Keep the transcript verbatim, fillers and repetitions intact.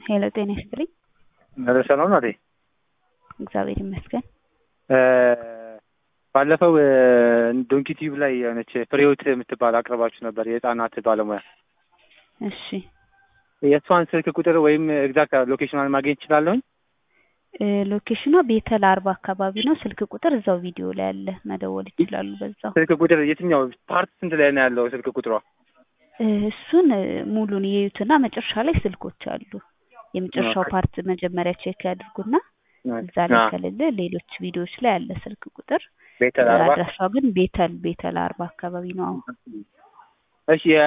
ሄሎ ጤና ይስጥልኝ። ሰላም ነው አይደል? እግዚአብሔር ይመስገን። ባለፈው ዶንኪ ቲቪ ላይ የሆነች ፍሬውት የምትባል አቅርባችሁ ነበር የህፃናት ባለሙያ። እሺ የእሷን ስልክ ቁጥር ወይም ኤግዛክት ሎኬሽኗን ማግኘት እችላለሁ? ሎኬሽኗ ቤተል አርባ አካባቢ ነው። ስልክ ቁጥር እዛው ቪዲዮ ላይ አለ፣ መደወል ይችላሉ በዛው። ስልክ ቁጥር የትኛው ፓርት ስንት ላይ ነው ያለው ስልክ ቁጥሯ? እሱን ሙሉን የዩትና መጨረሻ ላይ ስልኮች አሉ። የመጨረሻው ፓርት መጀመሪያ ቼክ ያድርጉና እዛ ላይ ከሌለ ሌሎች ቪዲዮዎች ላይ አለ ስልክ ቁጥር። ቤተል አርባ አድራሻው ግን ቤተል ቤተል አርባ አካባቢ ነው። እሺ